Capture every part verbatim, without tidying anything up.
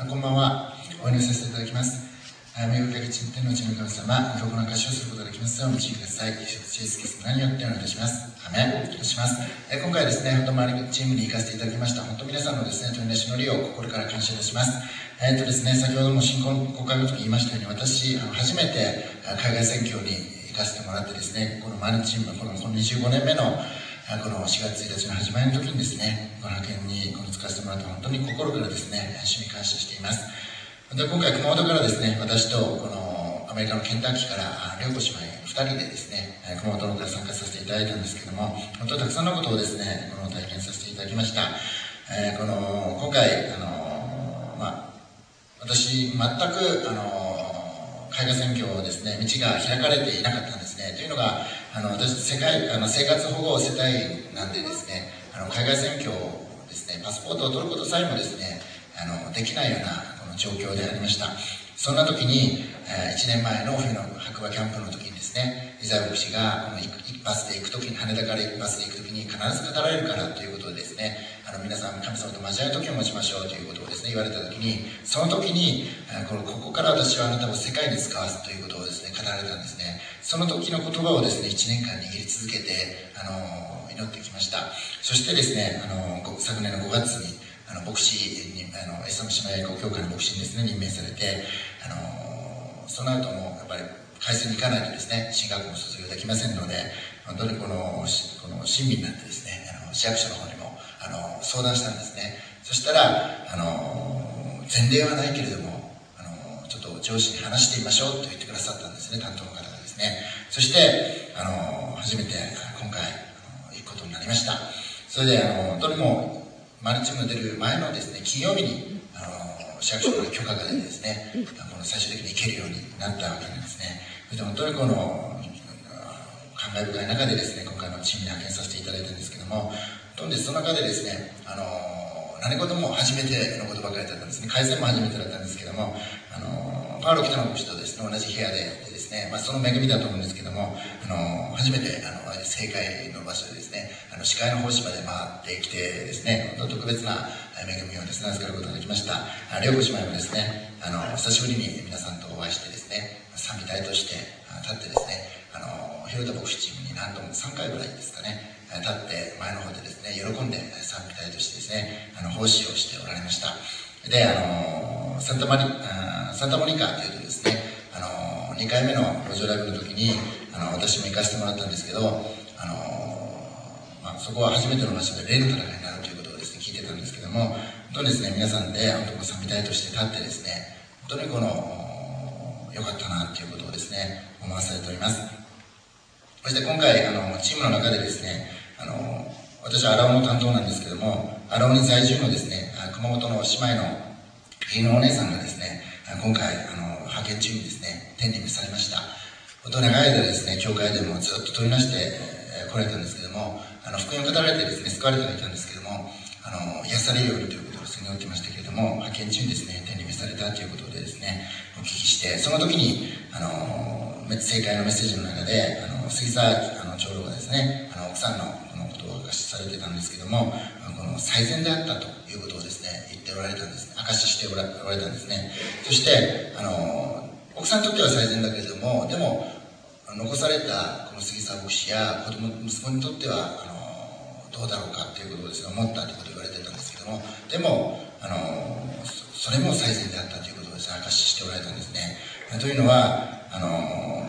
こんばんは。お祈りさせていただきます。恵み深き天の地の神様、どこの歌詞をすることができますようお導きください。イエス・キリストの名によってお願いいたします。アメン。お願いします。え今回ですね、本当周りチームに行かせていただきました。本当皆さんのですね、取り出しのりを心から感謝いたします。えっとですね、先ほども新婚公開の時言いましたように、私、あの初めて海外選挙に行かせてもらってですね、この周りチーム、このにじゅうごねんめのこのしがつついたちの始まりの時にですね、この派遣にこの使わせてもらって本当に心からですね、主に感謝しています。で今回熊本からですね、私とこのアメリカのケンタッキーから両子姉妹ふたりでですね、熊本の方から参加させていただいたんですけども、本当にたくさんのことをですね、この体験させていただきました。えー、この今回あの、まあ、私全くあの海外選挙をですね、道が開かれていなかったんですね。というのが、あの私世界あの生活保護世帯なんでですね、あの海外選挙をですね、パスポートを取ることさえもですね、あのできないようなこの状況でありました。そんな時に、えー、いちねんまえの冬の白馬キャンプの時にですね、イザヤ牧師がこの一バスで行く時に、羽田から一バスで行く時に必ず語られるからということでですね、あの皆さん神様と交わる時を持ちましょうということをですね、言われた時に、その時に、このここから私はあなたを世界に使わすということをですね、語られたんですね。その時の言葉をですね、いちねんかん握り続けて、あの祈ってきました。そしてですね、あの昨年のごがつにあの牧師に、あのエスタム姉妹愛好協会の牧師にですね、任命されて、あのその後もやっぱり改正に行かないとですね、進学も卒業できませんので、本当にこのこの親身になってですね、あの市役所の方にもあの相談したんですね。そしたら、あの前例はないけれども、あのちょっと上司に話してみましょうと言ってくださったんですね、担当の方がですね。そしてあの初めて今回あの行くことになりました。それであの本当にもうマルチームが出る前のですね、金曜日にあの市役所から許可が出てですね、この最終的に行けるようになったわけなんですね。そして本当にこの感慨深い中でですね、今回のチームに派遣させていただいたんですけども、本当にその中でですね、あの何事も初めてのことばかりだったんですね。改善も初めてだったんですけども、あのパウロ北野牧師とですね、同じ部屋でですね、まあ、その恵みだと思うんですけども、あの初めてあの正解の場所でですね、あの司会の奉仕まで回ってきてですね、本当特別な恵みをですね、預かることができました。両子姉妹もですね、あの久しぶりに皆さんとお会いしてですね、賛美隊として立ってですね、あの広田牧師チームに何度もさんかいぐらいですかね、立って前の方でですね、喜んで賛美隊としてですね、あの奉仕をしておられました。で、あのサンタマリサンタモニカというとですね、あのにかいめの路上ライブの時にあの私も行かせてもらったんですけど、あの、まあ、そこは初めての場所で霊の戦いになるということをですね、聞いてたんですけども、本当にですね、皆さんで本当賛美隊として立ってですね、本当にこの良かったなということをですね、思わされております。そして今回あのチームの中でですね、あの私は荒尾の担当なんですけども、荒尾に在住のですね、熊本の姉妹の義理のお姉さんがですね、今回あの派遣中にですね、天に召されました。本当に長い間ですね、教会でもずっと取りなして来られたんですけども、あの福音を語られてですね、救われてはいたんですけども、あの癒されるようにということをすぐに祈ってましたけれども、派遣中にですね、天に召されたということでですね、お聞きして、その時にあの正解のメッセージの中で、あの杉沢あの長老がですね、あの奥さんのこのことを明かしされてたんですけども、この最善であったということをですね、言っておられたんですね、明かししておられたんですね。そしてあの奥さんにとっては最善だけれども、でも残されたこの杉沢牧師や子供息子にとってはあのどうだろうかということをですね、思ったということを言われてたんですけども、でもあのそれも最善であったということをですね、明かししておられたんですね。というのはあの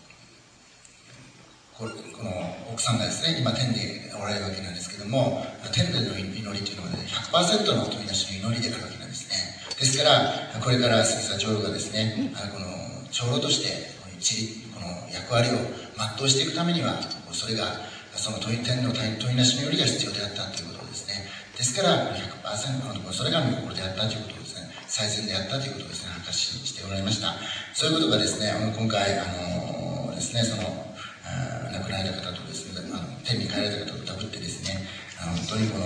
この奥さんがですね、今天でおられるわけなんですけども、天での祈りというのは、ね、ひゃくパーセント の問いなしの祈りであるわけなんですね。ですからこれから杉沢長老がですね、この長老として一この役割を全うしていくためには、それがその問い天の問いなしの祈りが必要であったということですね。ですから ひゃくパーセント のそれが御心であったということですね、最善であったということをですね、証ししておられました。そういうことがですね、今回あのですね、その亡くなられた方とですね、あの天に帰られた方とダブってですね、あの本当にこの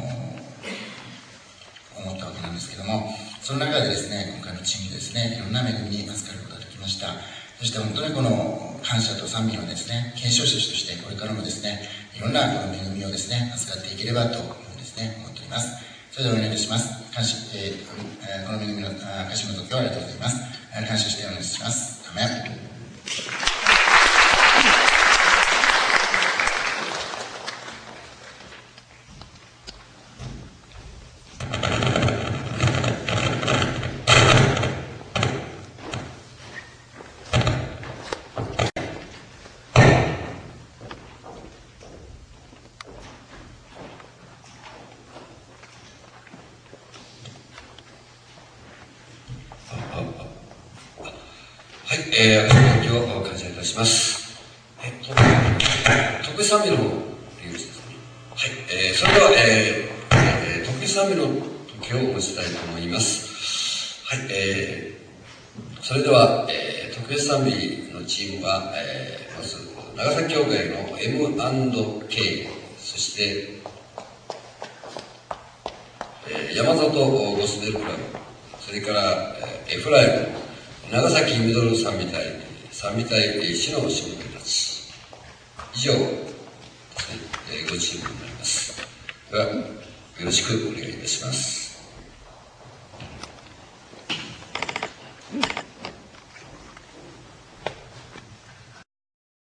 思ったわけなんですけども、その中でですね、今回のチームでですね、いろんな恵みに預かることができました。そして本当にこの感謝と賛美をですね、継承者としてこれからもですね、いろんなこの恵みをですね、預かっていければとですね、思っております。 それではお願いいたします。感謝、えーえー、この恵みの歌詞の時をありがとうございます。感謝してお願いします。アメン。 はい、えー、お感謝いたします。えっと、徳賛美の方、ですね。はい、えー、それでは、えー、えー、徳賛美の時を持ちたいと思います。はい、えー、それでは、えー、特別賛美のチームは、えー、まず、長崎教会の エムアンドケー、そして、えー、山里ゴスペルクラブ、それから、えー、エフライム、長崎ミドル賛美隊、賛美隊市のしもべたち、以上ですね、えー、ごチームになります。では、よろしくお願いいたします。